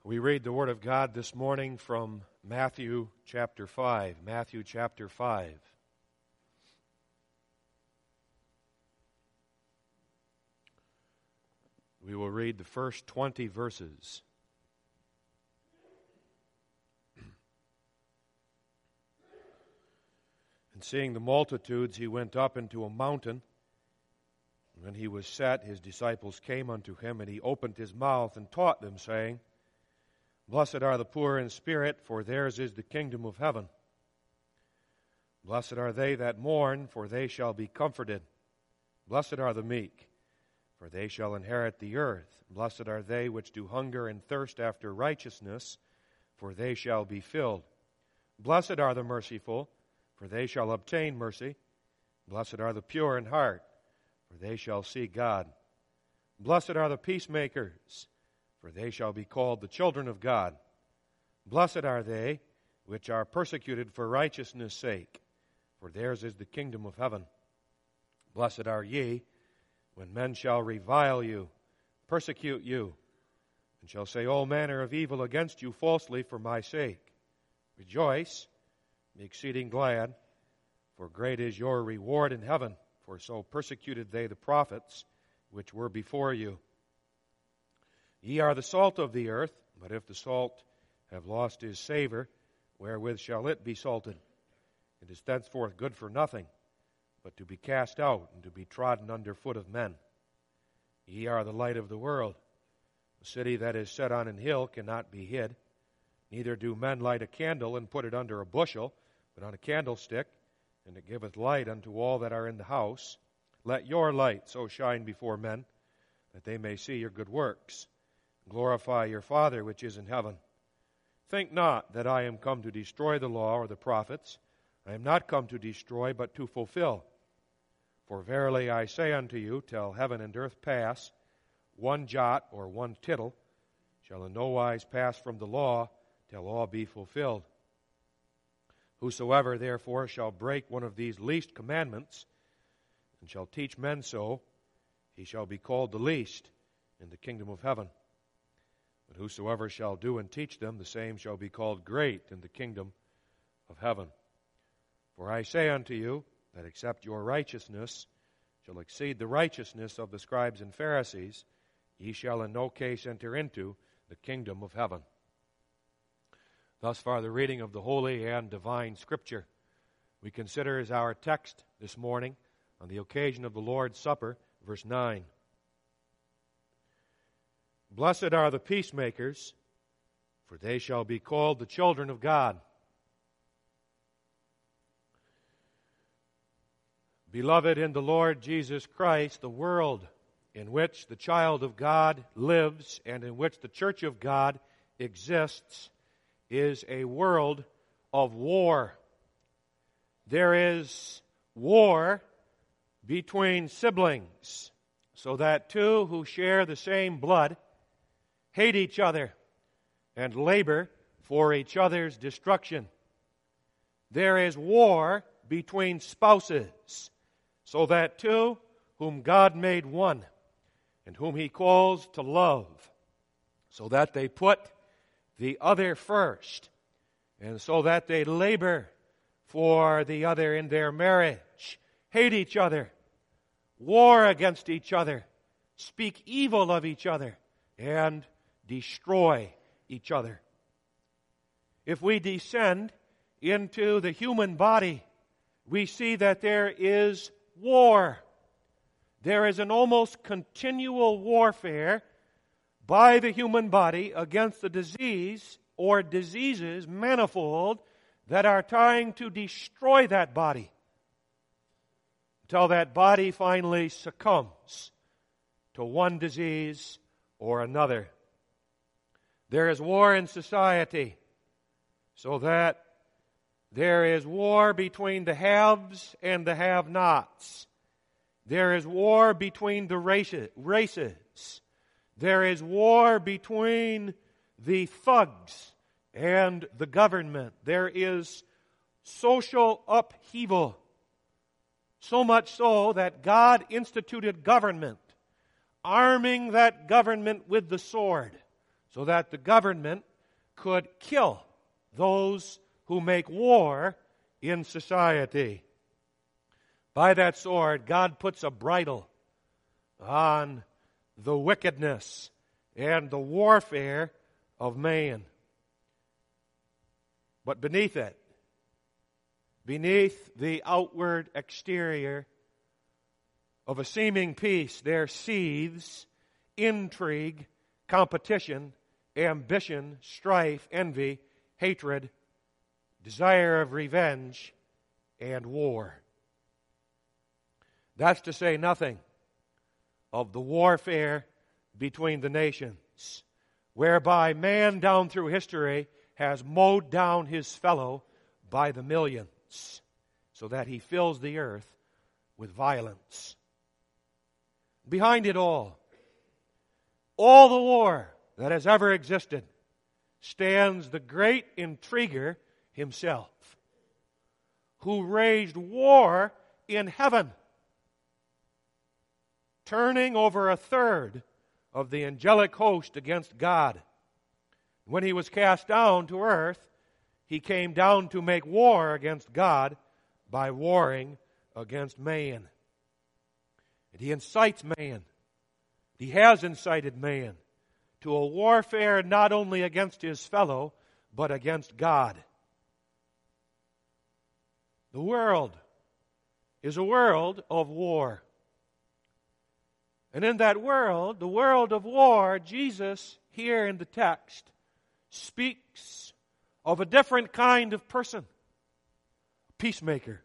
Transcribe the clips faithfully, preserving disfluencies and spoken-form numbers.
We read the Word of God this morning from Matthew chapter five. Matthew chapter five. We will read the first twenty verses. And seeing the multitudes, he went up into a mountain. And when he was set, his disciples came unto him, and he opened his mouth and taught them, saying, Blessed are the poor in spirit, for theirs is the kingdom of heaven. Blessed are they that mourn, for they shall be comforted. Blessed are the meek, for they shall inherit the earth. Blessed are they which do hunger and thirst after righteousness, for they shall be filled. Blessed are the merciful, for they shall obtain mercy. Blessed are the pure in heart, for they shall see God. Blessed are the peacemakers, for they shall be called the children of God. Blessed are they which are persecuted for righteousness' sake, for theirs is the kingdom of heaven. Blessed are ye, when men shall revile you, persecute you, and shall say all manner of evil against you falsely for my sake. Rejoice, be exceeding glad, for great is your reward in heaven, for so persecuted they the prophets which were before you. Ye are the salt of the earth, but if the salt have lost his savor, wherewith shall it be salted? It is thenceforth good for nothing, but to be cast out and to be trodden under foot of men. Ye are the light of the world. A city that is set on an hill cannot be hid. Neither do men light a candle and put it under a bushel, but on a candlestick, and it giveth light unto all that are in the house. Let your light so shine before men, that they may see your good works. Glorify your Father which is in heaven. Think not that I am come to destroy the law or the prophets. I am not come to destroy, but to fulfill. For verily I say unto you, till heaven and earth pass, one jot or one tittle shall in no wise pass from the law, till all be fulfilled. Whosoever therefore shall break one of these least commandments, and shall teach men so, he shall be called the least in the kingdom of heaven. But whosoever shall do and teach them, the same shall be called great in the kingdom of heaven. For I say unto you, that except your righteousness shall exceed the righteousness of the scribes and Pharisees, ye shall in no case enter into the kingdom of heaven. Thus far the reading of the Holy and Divine Scripture. We consider as our text this morning, on the occasion of the Lord's Supper, verse nine. Blessed are the peacemakers, for they shall be called the children of God. Beloved in the Lord Jesus Christ, the world in which the child of God lives and in which the church of God exists is a world of war. There is war between siblings, so that two who share the same blood hate each other and labor for each other's destruction. There is war between spouses, so that two whom God made one and whom He calls to love, so that they put the other first, and so that they labor for the other in their marriage, hate each other, war against each other, speak evil of each other, and destroy each other. If we descend into the human body, we see that there is war. There is an almost continual warfare by the human body against the disease or diseases manifold that are trying to destroy that body until that body finally succumbs to one disease or another. There is war in society, so that there is war between the haves and the have-nots. There is war between the races. There is war between the thugs and the government. There is social upheaval, so much so that God instituted government, arming that government with the sword, so that the government could kill those who make war in society. By that sword, God puts a bridle on the wickedness and the warfare of man. But beneath it, beneath the outward exterior of a seeming peace, there seethes intrigue, competition, ambition, strife, envy, hatred, desire of revenge, and war. That's to say nothing of the warfare between the nations, whereby man down through history has mowed down his fellow by the millions, so that he fills the earth with violence. Behind it all, all the war that has ever existed, stands the great intriguer himself, who waged war in heaven, turning over a third of the angelic host against God. When he was cast down to earth, he came down to make war against God by warring against man. And he incites man. He has incited man to a warfare not only against his fellow, but against God. The world is a world of war. And in that world, the world of war, Jesus, here in the text, speaks of a different kind of person, a peacemaker.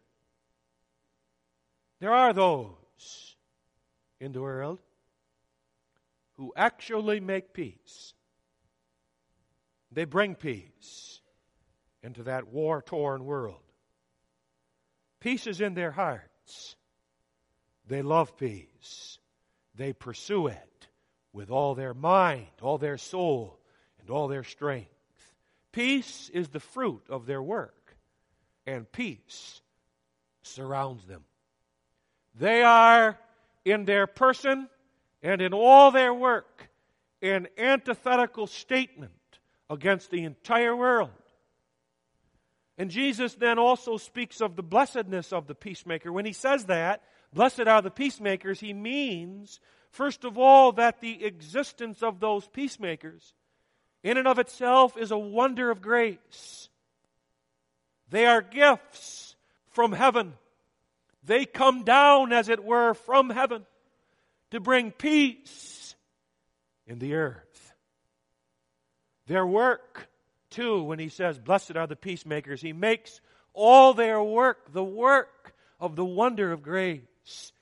There are those in the world who actually make peace. They bring peace into that war-torn world. Peace is in their hearts. They love peace. They pursue it with all their mind, all their soul, and all their strength. Peace is the fruit of their work, and peace surrounds them. They are, in their person and in all their work, an antithetical statement against the entire world. And Jesus then also speaks of the blessedness of the peacemaker. When he says that, blessed are the peacemakers, he means, first of all, that the existence of those peacemakers in and of itself is a wonder of grace. They are gifts from heaven. They come down, as it were, from heaven to bring peace in the earth. Their work, too, when he says, blessed are the peacemakers, he makes all their work the work of the wonder of grace.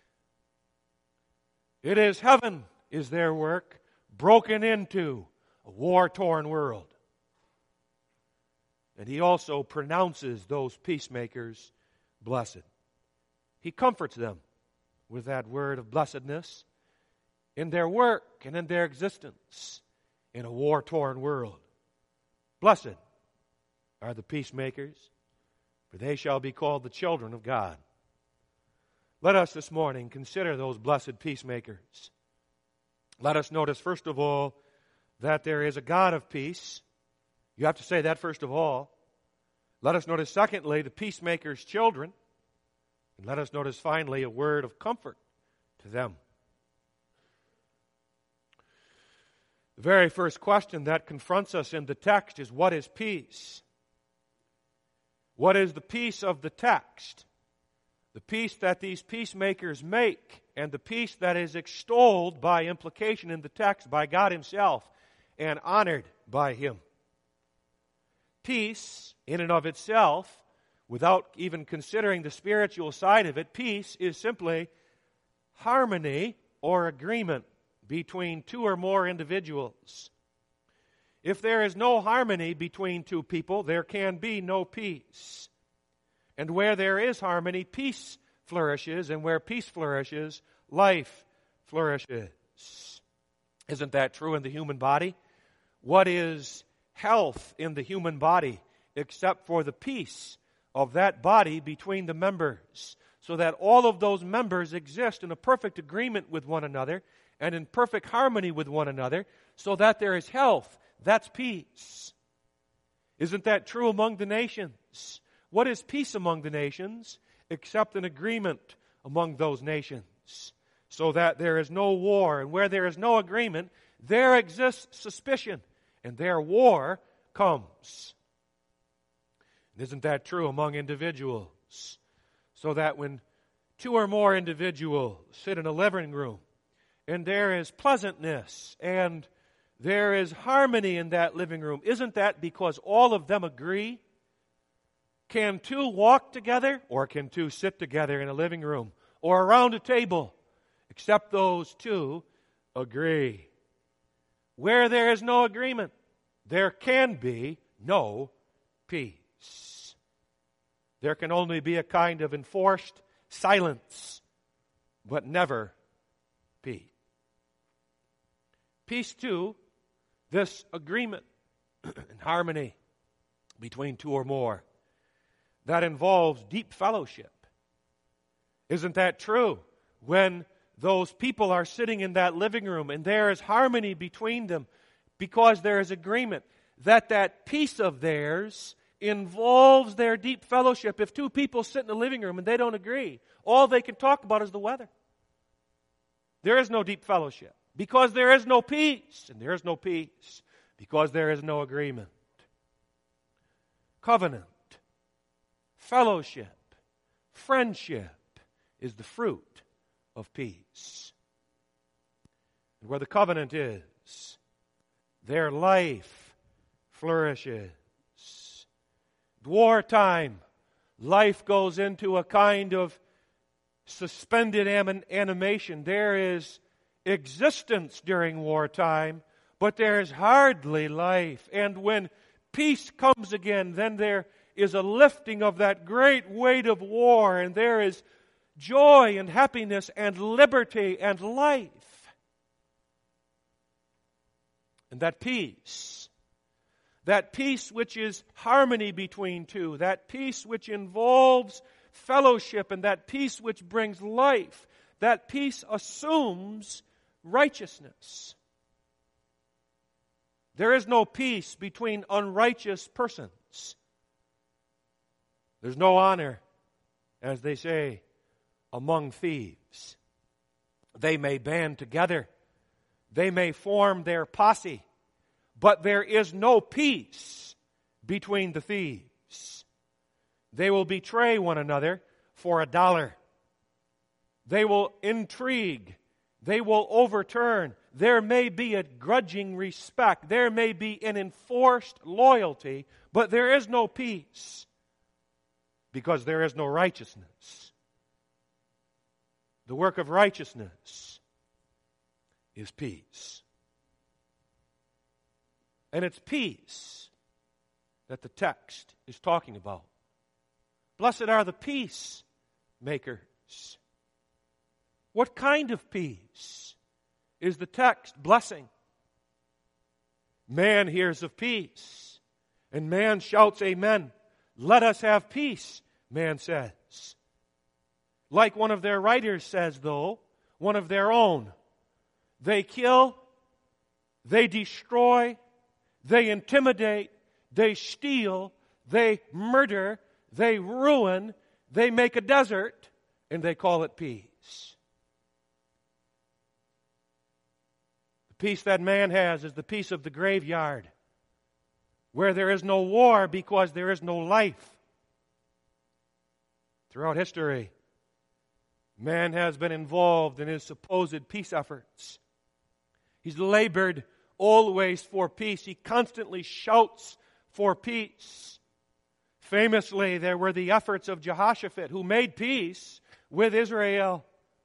It is heaven is their work, broken into a war-torn world. And he also pronounces those peacemakers blessed. He comforts them with that word of blessedness in their work and in their existence in a war-torn world. Blessed are the peacemakers, for they shall be called the children of God. Let us this morning consider those blessed peacemakers. Let us notice, first of all, that there is a God of peace. You have to say that first of all. Let us notice, secondly, the peacemakers' children. And let us notice, finally, a word of comfort to them. The very first question that confronts us in the text is, what is peace? What is the peace of the text? The peace that these peacemakers make, and the peace that is extolled by implication in the text by God Himself and honored by Him. Peace, in and of itself, without even considering the spiritual side of it, peace is simply harmony or agreement between two or more individuals. If there is no harmony between two people, there can be no peace. And where there is harmony, peace flourishes, and where peace flourishes, life flourishes. Isn't that true in the human body? What is health in the human body except for the peace of that body between the members, so that all of those members exist in a perfect agreement with one another and in perfect harmony with one another, so that there is health, That's peace. Isn't that true among the nations? What is peace among the nations except an agreement among those nations, so that there is no war, and where there is no agreement, there exists suspicion, and there war comes. And isn't that true among individuals? So that when two or more individuals sit in a living room, and there is pleasantness, and there is harmony in that living room, isn't that because all of them agree? Can two walk together, or can two sit together in a living room, or around a table, except those two agree? Where there is no agreement, there can be no peace. There can only be a kind of enforced silence, but never peace. Peace, too, this agreement and harmony between two or more, that involves deep fellowship. Isn't that true? When those people are sitting in that living room and there is harmony between them because there is agreement, that that peace of theirs involves their deep fellowship. If two people sit in the living room and they don't agree, all they can talk about is the weather. There is no deep fellowship because there is no peace, and there is no peace because there is no agreement. Covenant, fellowship, friendship is the fruit of peace. And where the covenant is, their life flourishes. Wartime, life goes into a kind of suspended animation. There is existence during wartime, but there is hardly life. And when peace comes again, then there is a lifting of that great weight of war, and there is joy and happiness and liberty and life. And that peace, that peace which is harmony between two, that peace which involves fellowship, and that peace which brings life, that peace assumes righteousness. There is no peace between unrighteous persons. There's no honor, as they say, among thieves. They may band together. They may form their posse. But there is no peace between the thieves. They will betray one another for a dollar. They will intrigue. They will overturn. There may be a grudging respect. There may be an enforced loyalty, but there is no peace because there is no righteousness. The work of righteousness is peace. And it's peace that the text is talking about. Blessed are the peacemakers. What kind of peace is the text blessing? Man hears of peace, and man shouts amen. Let us have peace, man says. Like one of their writers says, though, one of their own, they kill, they destroy, they intimidate, they steal, they murder, they ruin, they make a desert, and they call it peace. The peace that man has is the peace of the graveyard, where there is no war because there is no life. Throughout history, man has been involved in his supposed peace efforts. He's labored always for peace. He constantly shouts for peace. Famously, there were the efforts of Jehoshaphat, who made peace with Israel,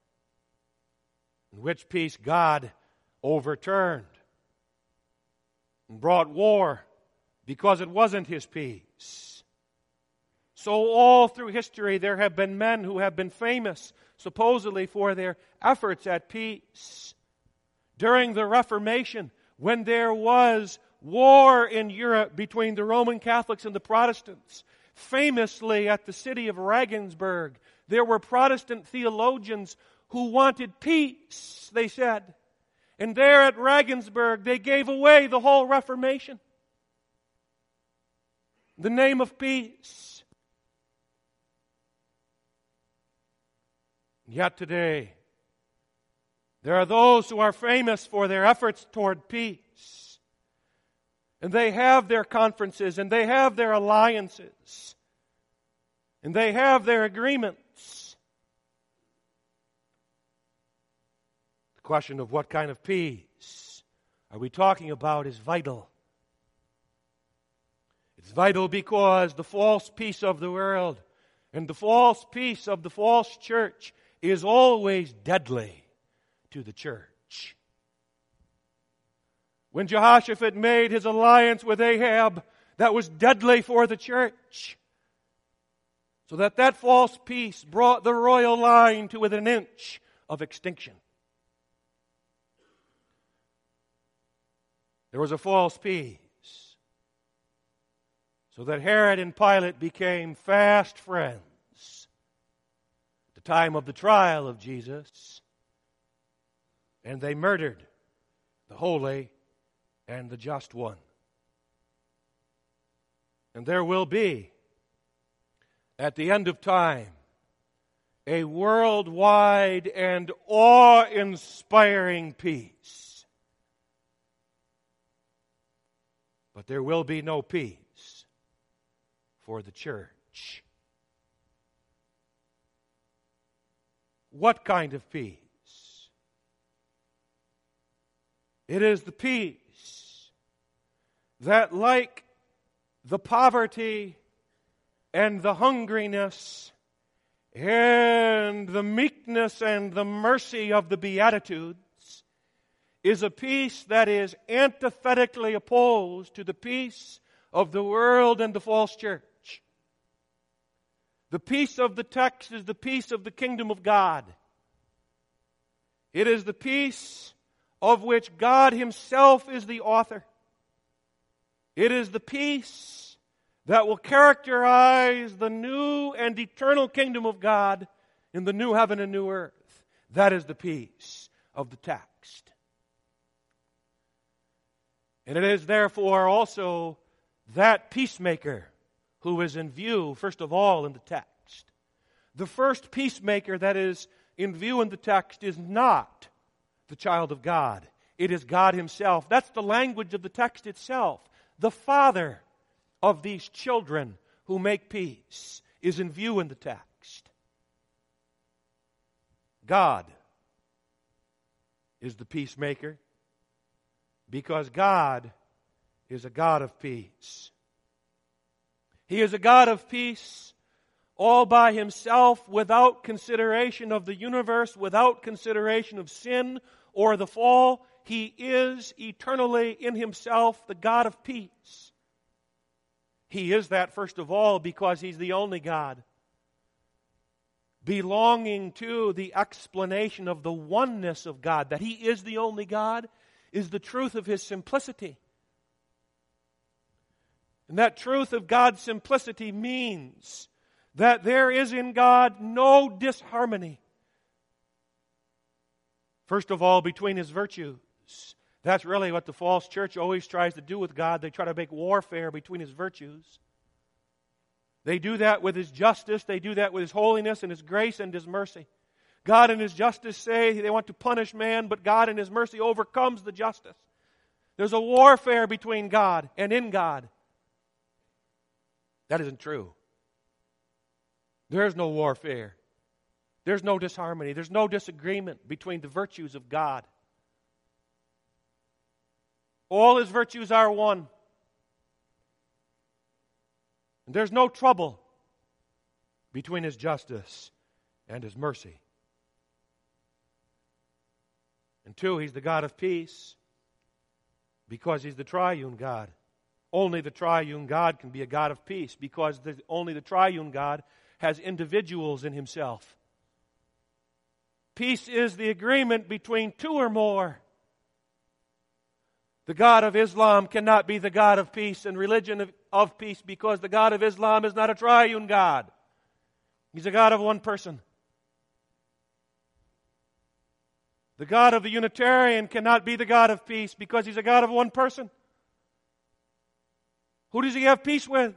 in which peace God overturned and brought war because it wasn't his peace. So all through history, there have been men who have been famous, supposedly for their efforts at peace. During the Reformation, when there was war in Europe between the Roman Catholics and the Protestants, famously at the city of Regensburg, there were Protestant theologians who wanted peace, they said. And there at Regensburg, they gave away the whole Reformation. The name of peace. Yet today, there are those who are famous for their efforts toward peace. And they have their conferences, and they have their alliances, and they have their agreements. The question of what kind of peace are we talking about is vital. It's vital because the false peace of the world and the false peace of the false church is always deadly to the church. When Jehoshaphat made his alliance with Ahab, that was deadly for the church. So that that false peace brought the royal line to within an inch of extinction. There was a false peace, so that Herod and Pilate became fast friends at the time of the trial of Jesus, and they murdered the holy and the just one. And there will be, at the end of time, a worldwide and awe-inspiring peace. But there will be no peace for the church. What kind of peace? It is the peace that, like the poverty and the hungriness and the meekness and the mercy of the Beatitudes, is a peace that is antithetically opposed to the peace of the world and the false church. The peace of the text is the peace of the kingdom of God. It is the peace of which God Himself is the author. It is the peace that will characterize the new and eternal kingdom of God in the new heaven and new earth. That is the peace of the text. And it is therefore also that peacemaker who is in view, first of all, in the text. The first peacemaker that is in view in the text is not the child of God. It is God Himself. That's the language of the text itself. The Father of these children who make peace is in view in the text. God is the peacemaker, because God is a God of peace. He is a God of peace all by Himself, without consideration of the universe, without consideration of sin or the fall. He is eternally in Himself the God of peace. He is that, first of all, because He's the only God, belonging to the explanation of the oneness of God, that He is the only God, is the truth of His simplicity. And that truth of God's simplicity means that there is in God no disharmony. First of all, between His virtues. That's really what the false church always tries to do with God. They try to make warfare between His virtues. They do that with His justice. They do that with His holiness and His grace and His mercy. God in His justice say they want to punish man, but God in His mercy overcomes the justice. There's a warfare between God and in God. That isn't true. There's no warfare. There's no disharmony. There's no disagreement between the virtues of God. All His virtues are one. And there's no trouble between His justice and His mercy. And two, He's the God of peace because He's the triune God. Only the triune God can be a God of peace, because the, only the triune God has individuals in Himself. Peace is the agreement between two or more. The God of Islam cannot be the God of peace and religion of, of peace, because the God of Islam is not a triune God. He's a God of one person. The God of the Unitarian cannot be the God of peace because He's a God of one person. Who does He have peace with?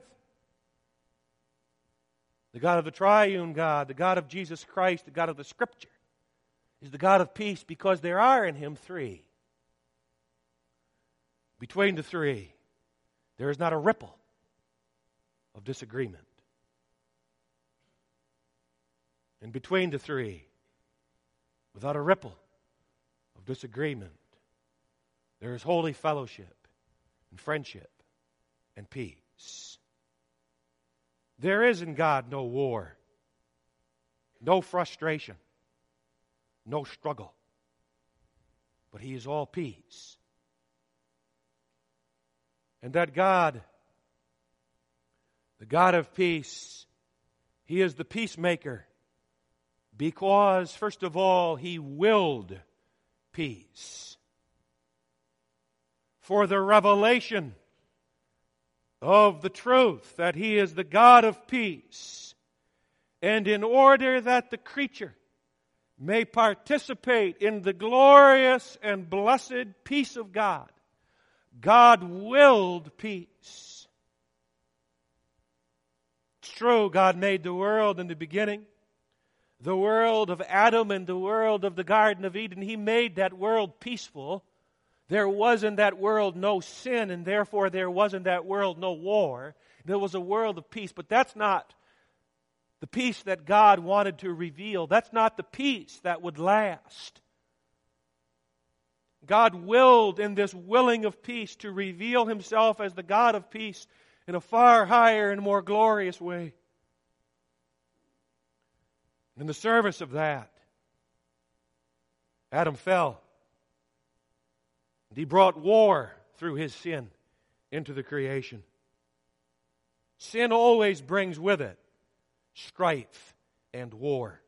The God of the triune God, the God of Jesus Christ, the God of the Scripture, is the God of peace because there are in Him three. Between the three, there is not a ripple of disagreement. And between the three, without a ripple of disagreement, there is holy fellowship and friendship and peace. There is in God no war, no frustration, no struggle, but He is all peace. And that God, the God of peace, He is the peacemaker because, first of all, He willed peace. For the revelation of the truth that He is the God of peace, and in order that the creature may participate in the glorious and blessed peace of God, God willed peace. It's true, God made the world in the beginning, the world of Adam and the world of the Garden of Eden. He made that world peaceful. There was in that world no sin, and therefore there was in that world no war. There was a world of peace, but that's not the peace that God wanted to reveal. That's not the peace that would last. God willed in this willing of peace to reveal Himself as the God of peace in a far higher and more glorious way. In the service of that, Adam fell. And he brought war through his sin into the creation. Sin always brings with it strife and war.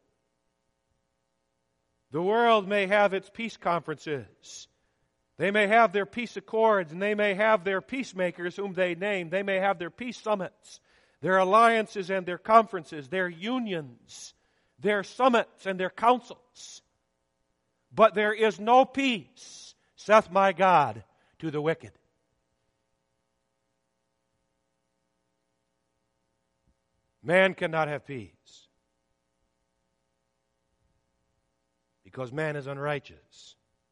The world may have its peace conferences. They may have their peace accords, and they may have their peacemakers whom they name. They may have their peace summits, their alliances and their conferences, their unions, their summits and their councils. But there is no peace, saith my God, to the wicked. Man cannot have peace because man is unrighteous.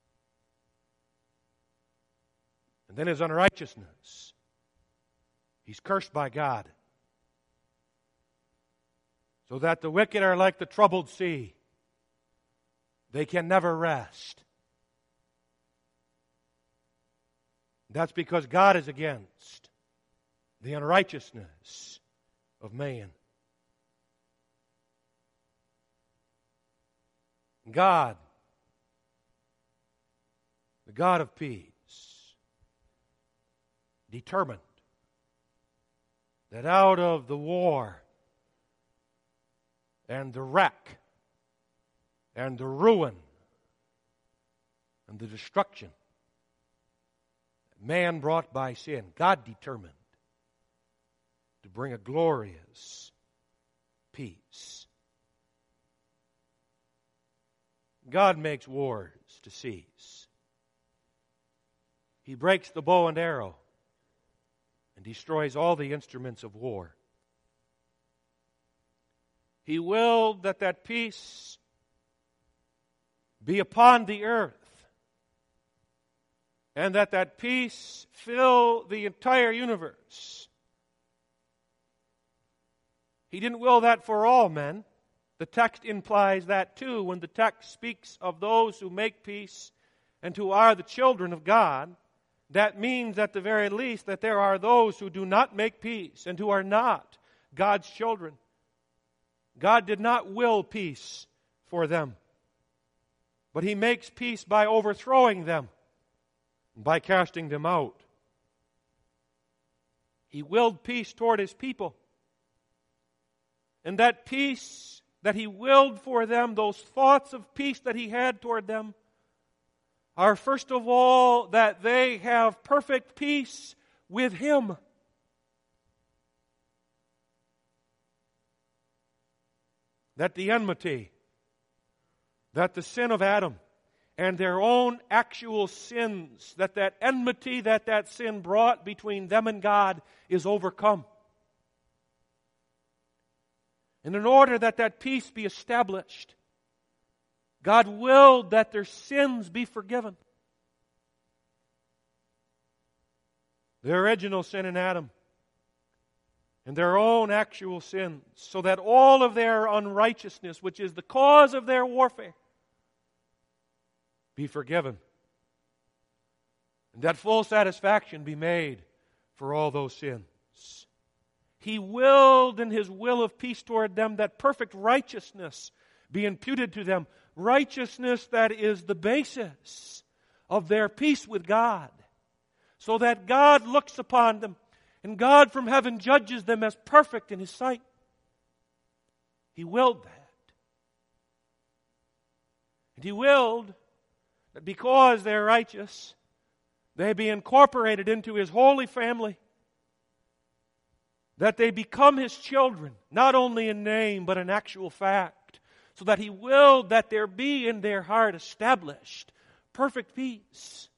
And then his unrighteousness, he's cursed by God. So that the wicked are like the troubled sea. They can never rest. That's because God is against the unrighteousness of man. God, the God of peace, determined that out of the war and the wreck and the ruin and the destruction man brought by sin, God determined to bring a glorious peace. God makes wars to cease. He breaks the bow and arrow and destroys all the instruments of war. He willed that that peace be upon the earth, and that that peace fill the entire universe. He didn't will that for all men. The text implies that too when the text speaks of those who make peace and who are the children of God. That means at the very least that there are those who do not make peace and who are not God's children. God did not will peace for them, but He makes peace by overthrowing them, by casting them out. He willed peace toward His people. And that peace that He willed for them, those thoughts of peace that He had toward them, are first of all that they have perfect peace with Him. That the enmity, that the sin of Adam and their own actual sins, that that enmity that that sin brought between them and God is overcome. And in order that that peace be established, God willed that their sins be forgiven. The original sin in Adam and their own actual sins, so that all of their unrighteousness, which is the cause of their warfare, be forgiven. And that full satisfaction be made for all those sins. He willed in His will of peace toward them that perfect righteousness be imputed to them. Righteousness that is the basis of their peace with God. So that God looks upon them and God from heaven judges them as perfect in His sight. He willed that. And He willed that because they're righteous, they be incorporated into His holy family. That they become His children, not only in name but in actual fact. So that He willed that there be in their heart established perfect peace.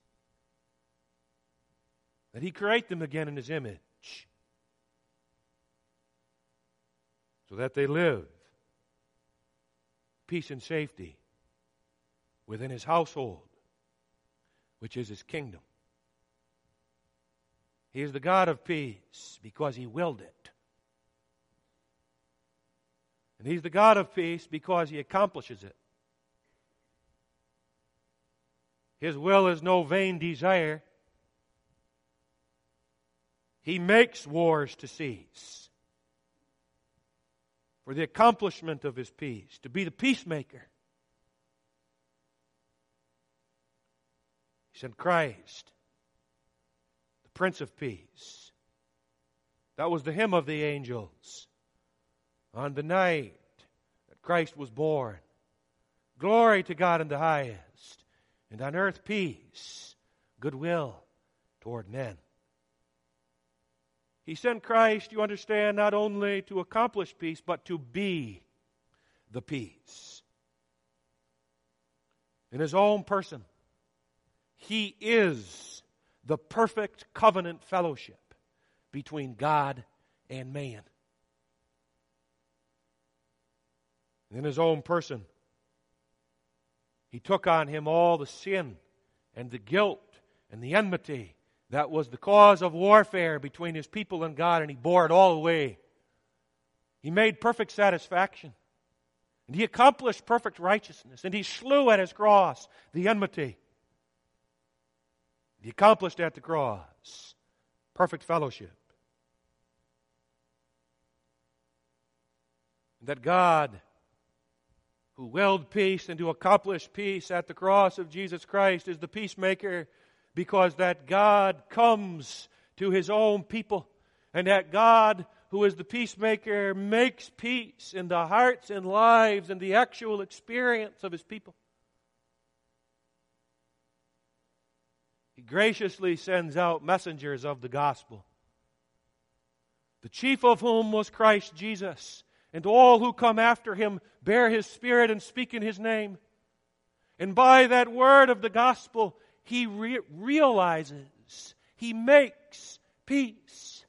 That He create them again in His image. So that they live peace and safety within His household, which is His kingdom. He is the God of peace because He willed it. And He's the God of peace because He accomplishes it. His will is no vain desire. He makes wars to cease for the accomplishment of His peace, to be the peacemaker. He sent Christ, the Prince of Peace. That was the hymn of the angels on the night that Christ was born. Glory to God in the highest, and on earth peace, goodwill toward men. He sent Christ, you understand, not only to accomplish peace, but to be the peace. In His own person, He is the perfect covenant fellowship between God and man. In His own person, He took on Him all the sin and the guilt and the enmity that was the cause of warfare between His people and God, and He bore it all away. He made perfect satisfaction. And He accomplished perfect righteousness. And He slew at His cross the enmity. He accomplished at the cross perfect fellowship. That God, who willed peace and to accomplish peace at the cross of Jesus Christ, is the peacemaker, because that God comes to His own people, and that God, who is the peacemaker, makes peace in the hearts and lives and the actual experience of His people. He graciously sends out messengers of the gospel, the chief of whom was Christ Jesus, and all who come after Him bear His Spirit and speak in His name. And by that word of the gospel, He re- realizes, He makes peace.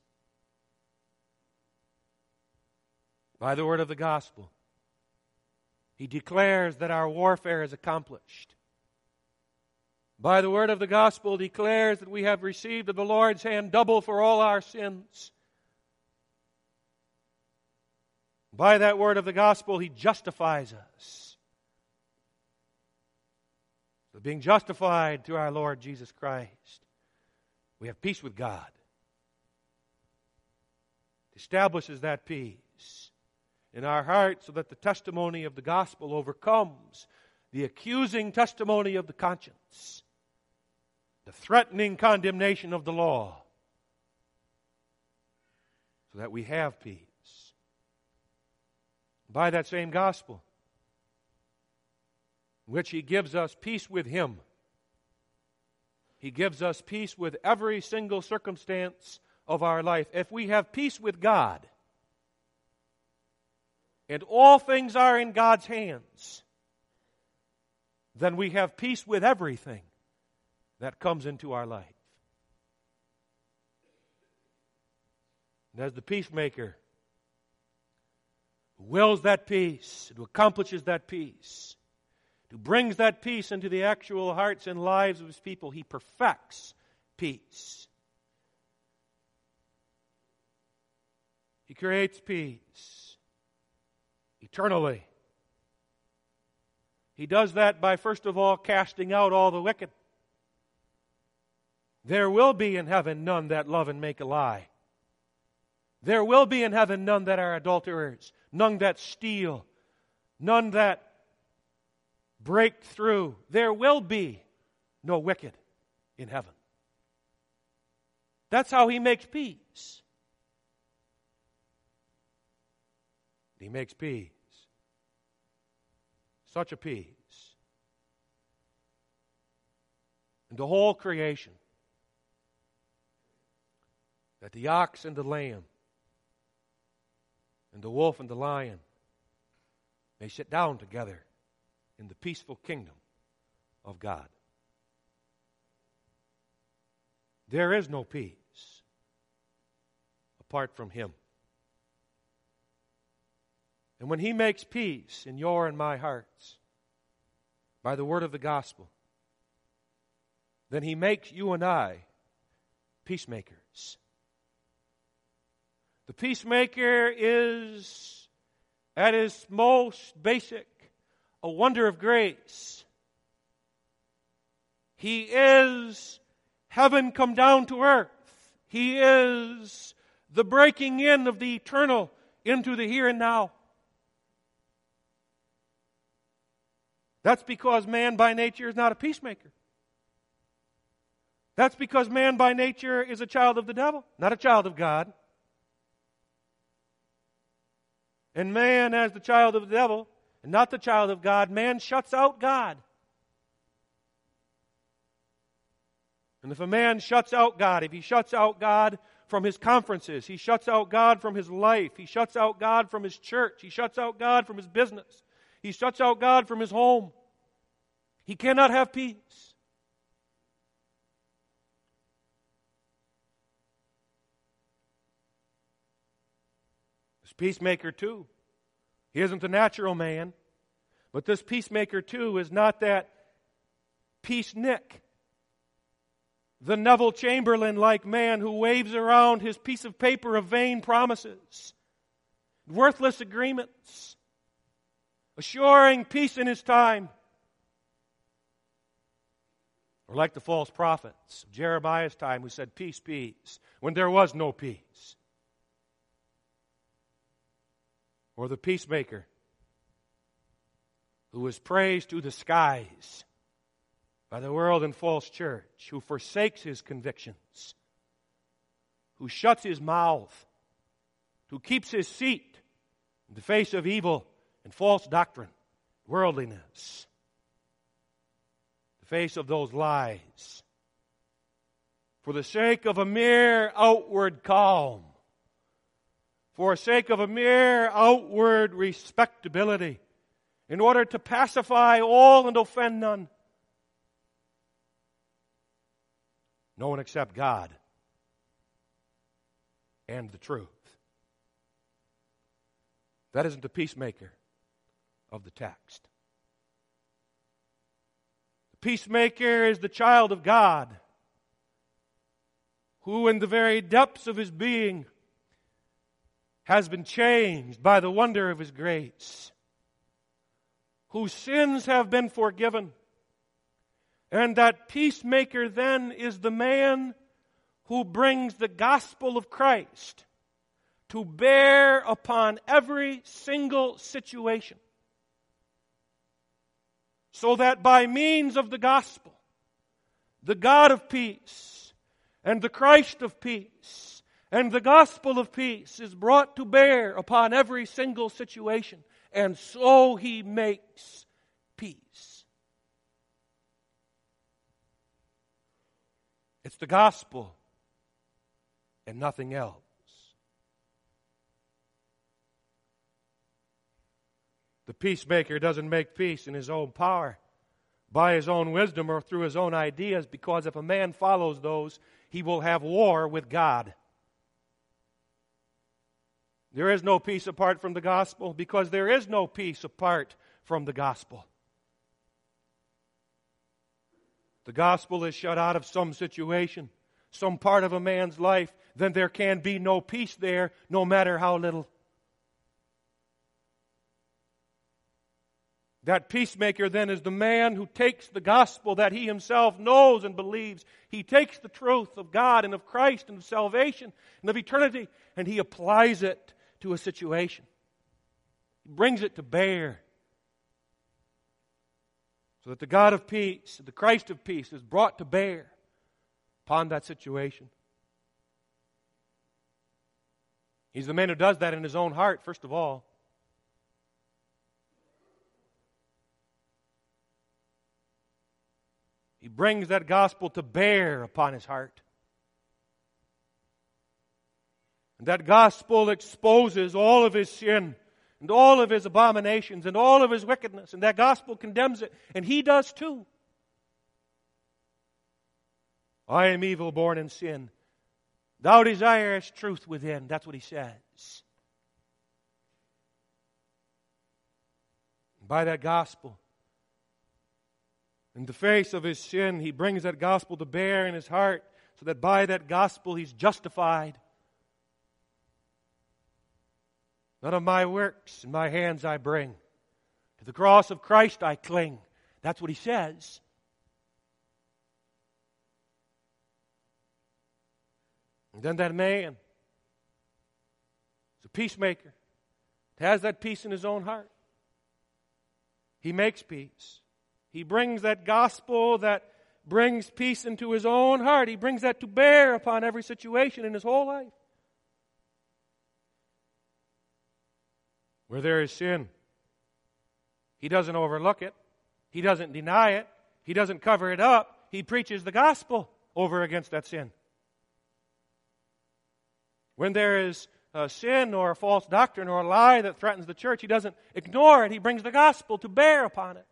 By the word of the gospel, He declares that our warfare is accomplished. By the word of the gospel, declares that we have received of the Lord's hand double for all our sins. By that word of the gospel, He justifies us. So being justified through our Lord Jesus Christ, we have peace with God. It establishes that peace in our hearts so that the testimony of the gospel overcomes the accusing testimony of the conscience, the threatening condemnation of the law, so that we have peace. By that same gospel, in which He gives us peace with Him, He gives us peace with every single circumstance of our life. If we have peace with God, and all things are in God's hands, then we have peace with everything that comes into our life. And as the peacemaker who wills that peace, who accomplishes that peace, who brings that peace into the actual hearts and lives of his people, he perfects peace. He creates peace eternally. He does that by, first of all, casting out all the wicked. There will be in heaven none that love and make a lie. There will be in heaven none that are adulterers, none that steal, none that break through. There will be no wicked in heaven. That's how he makes peace. He makes peace. Such a peace. And the whole creation, that the ox and the lamb, and the wolf and the lion may sit down together in the peaceful kingdom of God. There is no peace apart from Him. And when He makes peace in your and my hearts by the word of the gospel, then He makes you and I peacemakers. The peacemaker is, at his most basic, a wonder of grace. He is heaven come down to earth. He is the breaking in of the eternal into the here and now. That's because man by nature is not a peacemaker. That's because man by nature is a child of the devil, not a child of God. And man, as the child of the devil, and not the child of God, man shuts out God. And if a man shuts out God, if he shuts out God from his conferences, he shuts out God from his life, he shuts out God from his church, he shuts out God from his business, he shuts out God from his home, he cannot have peace. This peacemaker too, he isn't a natural man, but this peacemaker too is not that peace-nick, the Neville Chamberlain-like man who waves around his piece of paper of vain promises, worthless agreements, assuring peace in his time. Or like the false prophets of Jeremiah's time who said, peace, peace, when there was no peace. Or the peacemaker who is praised to the skies by the world and false church, who forsakes his convictions, who shuts his mouth, who keeps his seat in the face of evil and false doctrine, worldliness, the face of those lies, for the sake of a mere outward calm, for the sake of a mere outward respectability, in order to pacify all and offend none. No one except God and the truth. That isn't the peacemaker of the text. The peacemaker is the child of God, who in the very depths of his being has been changed by the wonder of His grace, whose sins have been forgiven. And that peacemaker then is the man who brings the gospel of Christ to bear upon every single situation, so that by means of the gospel, the God of peace and the Christ of peace and the gospel of peace is brought to bear upon every single situation. And so He makes peace. It's the gospel and nothing else. The peacemaker doesn't make peace in his own power, by his own wisdom or through his own ideas, because if a man follows those, he will have war with God. There is no peace apart from the gospel, because there is no peace apart from the gospel. The gospel is shut out of some situation, some part of a man's life, then there can be no peace there, no matter how little. That peacemaker then is the man who takes the gospel that he himself knows and believes. He takes the truth of God and of Christ and of salvation and of eternity, and he applies it to a situation. He brings it to bear, so that the God of peace, the Christ of peace, is brought to bear upon that situation. He's the man who does that in his own heart, first of all. He brings that gospel to bear upon his heart. And that gospel exposes all of his sin and all of his abominations and all of his wickedness. And that gospel condemns it. And he does too. I am evil, born in sin. Thou desirest truth within. That's what he says. And by that gospel, in the face of his sin, he brings that gospel to bear in his heart, so that by that gospel he's justified. None of my works in my hands I bring. To the cross of Christ I cling. That's what he says. And then that man is a peacemaker. Has that peace in his own heart. He makes peace. He brings that gospel that brings peace into his own heart. He brings that to bear upon every situation in his whole life. Where there is sin, he doesn't overlook it. He doesn't deny it. He doesn't cover it up. He preaches the gospel over against that sin. When there is a sin or a false doctrine or a lie that threatens the church, he doesn't ignore it. He brings the gospel to bear upon it.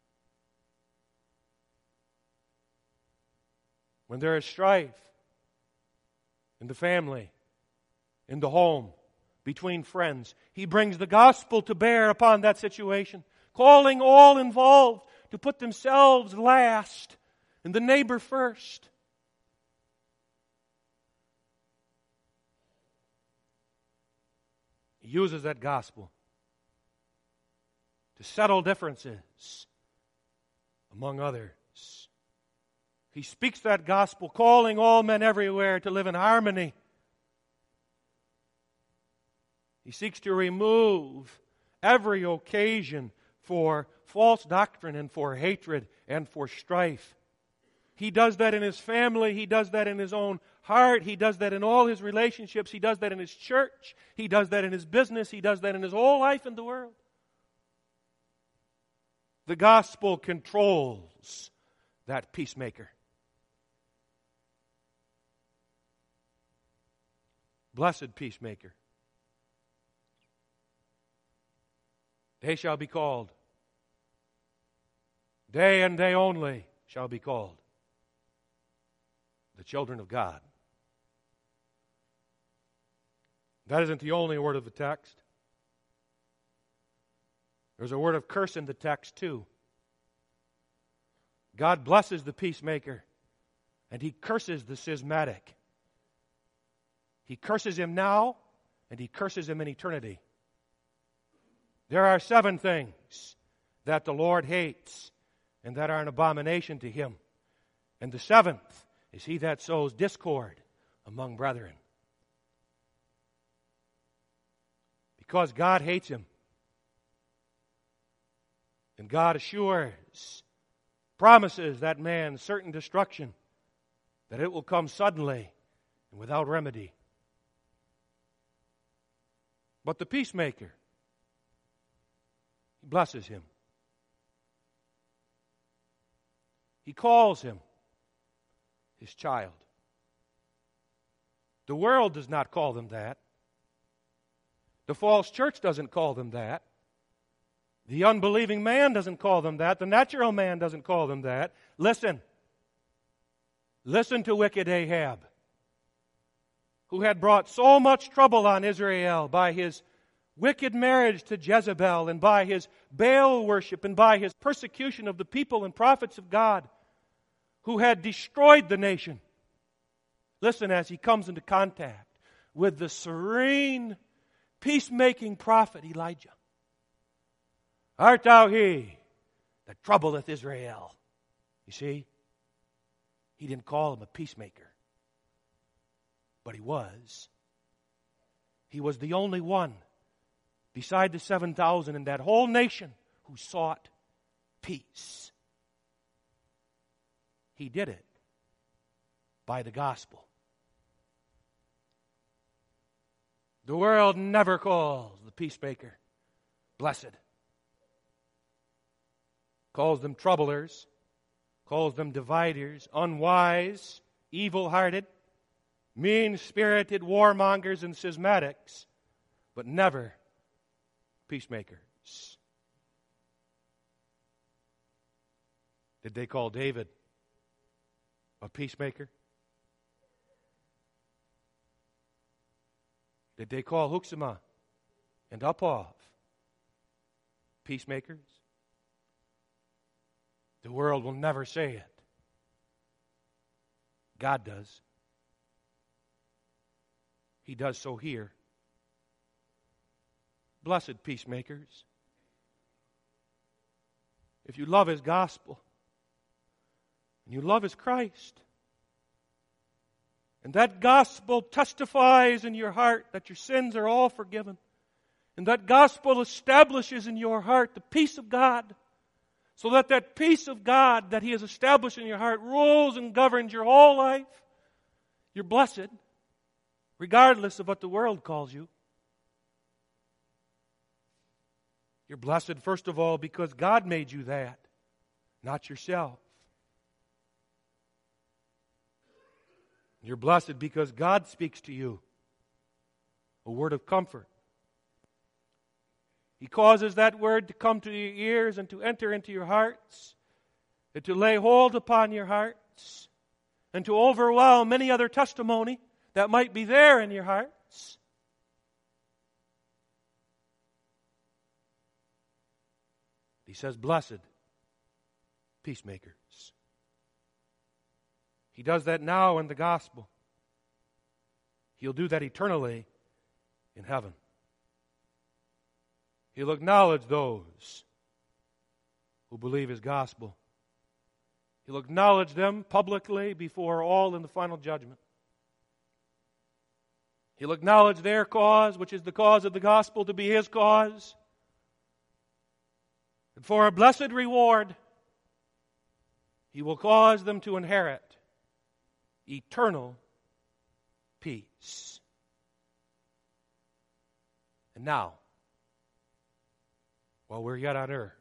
When there is strife in the family, in the home, between friends, he brings the gospel to bear upon that situation, calling all involved to put themselves last and the neighbor first. He uses that gospel to settle differences among others. He speaks that gospel, calling all men everywhere to live in harmony. He seeks to remove every occasion for false doctrine and for hatred and for strife. He does that in his family. He does that in his own heart. He does that in all his relationships. He does that in his church. He does that in his business. He does that in his whole life in the world. The gospel controls that peacemaker. Blessed peacemaker. They shall be called. They and they only shall be called the children of God. That isn't the only word of the text. There's a word of curse in the text too. God blesses the peacemaker and he curses the schismatic. He curses him now and he curses him in eternity. There are seven things that the Lord hates and that are an abomination to him. And the seventh is he that sows discord among brethren. Because God hates him. And God assures, promises that man certain destruction, that it will come suddenly and without remedy. But the peacemaker, he blesses him. He calls him his child. The world does not call them that. The false church doesn't call them that. The unbelieving man doesn't call them that. The natural man doesn't call them that. Listen. Listen to wicked Ahab, who had brought so much trouble on Israel by his wicked marriage to Jezebel and by his Baal worship and by his persecution of the people and prophets of God, who had destroyed the nation. Listen as he comes into contact with the serene, peacemaking prophet Elijah. Art thou he that troubleth Israel? You see, he didn't call him a peacemaker, but he was. He was the only one, beside the seven thousand in that whole nation, who sought peace. He did it by the gospel. The world never calls the peacemaker blessed. Calls them troublers, calls them dividers, unwise, evil-hearted, mean-spirited warmongers and schismatics, but never peacemakers. Did they call David a peacemaker? Did they call Huxima and Uphoff peacemakers? The world will never say it. God does. He does so here. Blessed peacemakers. If you love His gospel, and you love His Christ, and that gospel testifies in your heart that your sins are all forgiven, and that gospel establishes in your heart the peace of God, so that that peace of God that He has established in your heart rules and governs your whole life, you're blessed, regardless of what the world calls you. You're blessed, first of all, because God made you that, not yourself. You're blessed because God speaks to you a word of comfort. He causes that word to come to your ears and to enter into your hearts, and to lay hold upon your hearts, and to overwhelm any other testimony that might be there in your hearts. He says, blessed peacemakers. He does that now in the gospel. He'll do that eternally in heaven. He'll acknowledge those who believe His gospel. He'll acknowledge them publicly before all in the final judgment. He'll acknowledge their cause, which is the cause of the gospel, to be His cause. And for a blessed reward, He will cause them to inherit eternal peace. And now, while we're yet on earth,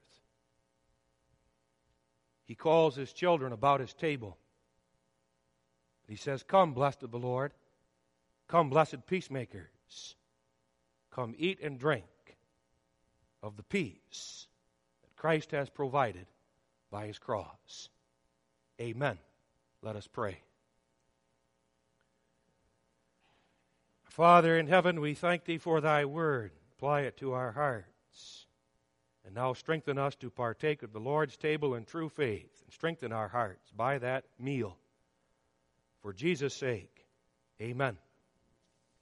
He calls His children about His table. He says, come, blessed of the Lord. Come, blessed peacemakers. Come, eat and drink of the peace that Christ has provided by His cross. Amen. Let us pray. Father in heaven, we thank Thee for Thy word. Apply it to our hearts. And now strengthen us to partake of the Lord's table in true faith, and strengthen our hearts by that meal. For Jesus' sake, amen.